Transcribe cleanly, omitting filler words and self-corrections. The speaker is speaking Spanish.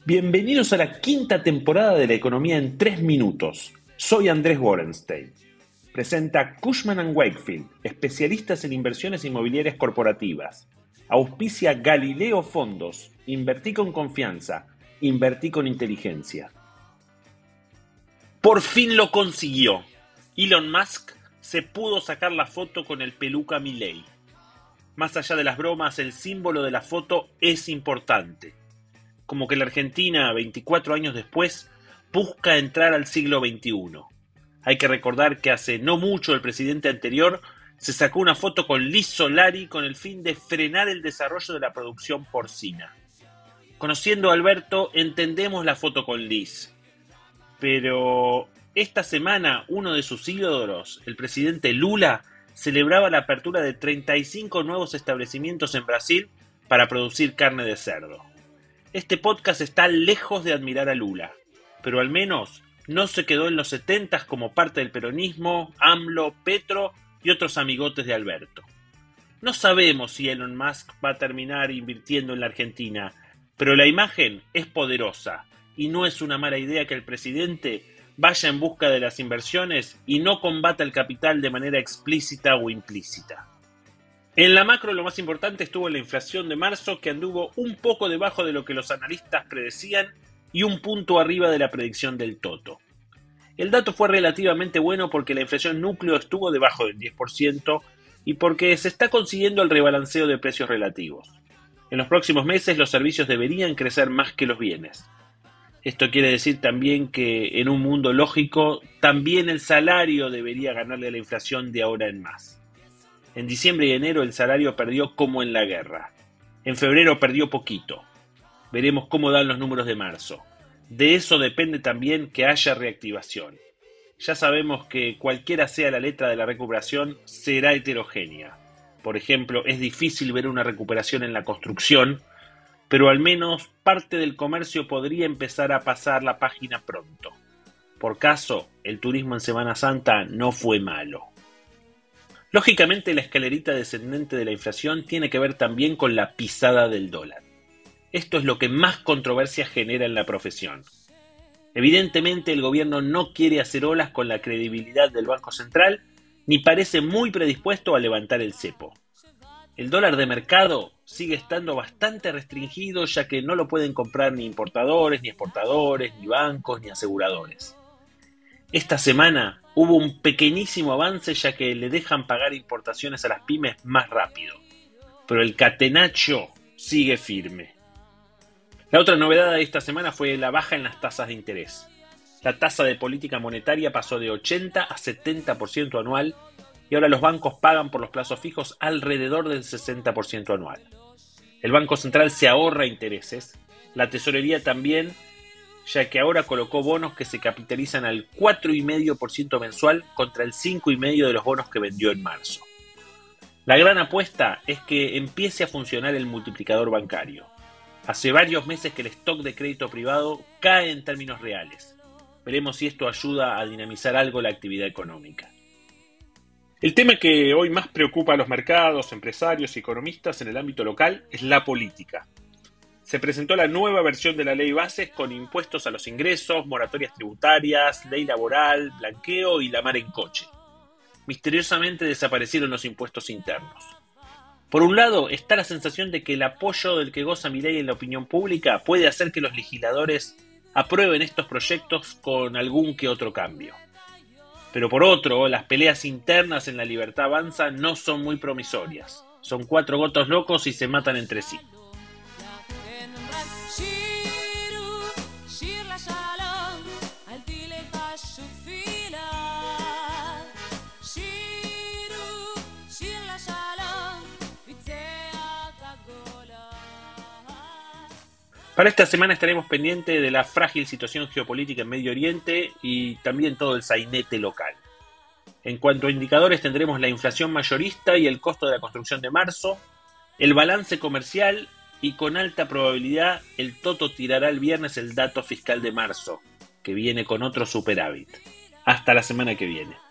Bienvenidos a la quinta temporada de La Economía en 3 minutos. Soy Andrés Borenstein. Presenta Cushman & Wakefield, especialistas en inversiones inmobiliarias corporativas. Auspicia Galileo Fondos. Invertí con confianza. Invertí con inteligencia. Por fin lo consiguió. Elon Musk se pudo sacar la foto con el peluca Milei. Más allá de las bromas, el símbolo de la foto es importante. Como que la Argentina, 24 años después, busca entrar al siglo XXI. Hay que recordar que hace no mucho el presidente anterior se sacó una foto con Liz Solari con el fin de frenar el desarrollo de la producción porcina. Conociendo a Alberto, entendemos la foto con Liz. Pero esta semana uno de sus ídolos, el presidente Lula, celebraba la apertura de 35 nuevos establecimientos en Brasil para producir carne de cerdo. Este podcast está lejos de admirar a Lula, pero al menos no se quedó en los 70s como parte del peronismo, AMLO, Petro y otros amigotes de Alberto. No sabemos si Elon Musk va a terminar invirtiendo en la Argentina, pero la imagen es poderosa y no es una mala idea que el presidente vaya en busca de las inversiones y no combata el capital de manera explícita o implícita. En la macro lo más importante estuvo la inflación de marzo, que anduvo un poco debajo de lo que los analistas predecían y un punto arriba de la predicción del Toto. El dato fue relativamente bueno porque la inflación núcleo estuvo debajo del 10% y porque se está consiguiendo el rebalanceo de precios relativos. En los próximos meses los servicios deberían crecer más que los bienes. Esto quiere decir también que en un mundo lógico, también el salario debería ganarle a la inflación de ahora en más. En diciembre y enero el salario perdió como en la guerra. En febrero perdió poquito. Veremos cómo dan los números de marzo. De eso depende también que haya reactivación. Ya sabemos que cualquiera sea la letra de la recuperación, será heterogénea. Por ejemplo, es difícil ver una recuperación en la construcción, pero al menos parte del comercio podría empezar a pasar la página pronto. Por caso, el turismo en Semana Santa no fue malo. Lógicamente, la escalerita descendente de la inflación tiene que ver también con la pisada del dólar. Esto es lo que más controversia genera en la profesión. Evidentemente, el gobierno no quiere hacer olas con la credibilidad del Banco Central, ni parece muy predispuesto a levantar el cepo. El dólar de mercado sigue estando bastante restringido, ya que no lo pueden comprar ni importadores, ni exportadores, ni bancos, ni aseguradores. Esta semana hubo un pequeñísimo avance, ya que le dejan pagar importaciones a las pymes más rápido. Pero el catenacho sigue firme. La otra novedad de esta semana fue la baja en las tasas de interés. La tasa de política monetaria pasó de 80 a 70% anual y ahora los bancos pagan por los plazos fijos alrededor del 60% anual. El Banco Central se ahorra intereses, la tesorería también, ya que ahora colocó bonos que se capitalizan al 4,5% mensual contra el 5,5% de los bonos que vendió en marzo. La gran apuesta es que empiece a funcionar el multiplicador bancario. Hace varios meses que el stock de crédito privado cae en términos reales. Veremos si esto ayuda a dinamizar algo la actividad económica. El tema que hoy más preocupa a los mercados, empresarios y economistas en el ámbito local es la política. Se presentó la nueva versión de la ley bases con impuestos a los ingresos, moratorias tributarias, ley laboral, blanqueo y la mar en coche. Misteriosamente desaparecieron los impuestos internos. Por un lado, está la sensación de que el apoyo del que goza Milei en la opinión pública puede hacer que los legisladores aprueben estos proyectos con algún que otro cambio. Pero por otro, las peleas internas en la Libertad Avanza no son muy promisorias. Son 4 gotos locos y se matan entre sí. Para esta semana estaremos pendientes de la frágil situación geopolítica en Medio Oriente y también todo el sainete local. En cuanto a indicadores tendremos la inflación mayorista y el costo de la construcción de marzo, el balance comercial y con alta probabilidad el Toto tirará el viernes el dato fiscal de marzo, que viene con otro superávit. Hasta la semana que viene.